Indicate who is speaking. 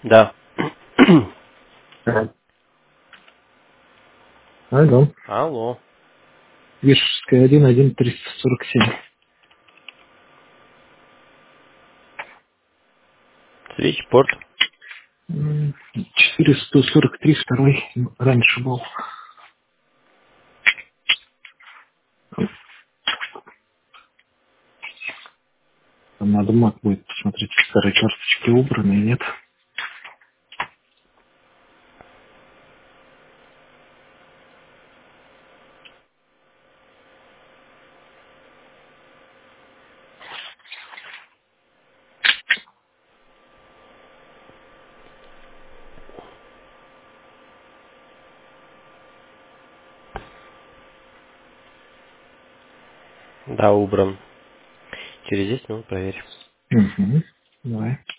Speaker 1: Да.
Speaker 2: Да. Алло.
Speaker 1: Алло.
Speaker 2: Вишерская 11347.
Speaker 1: Свечпорт.
Speaker 2: 443 второй раньше был. Там надо мат будет посмотреть, старые карточки убраны и нет.
Speaker 1: Да, убран. Через 10 минут проверь.
Speaker 2: Угу. Давай.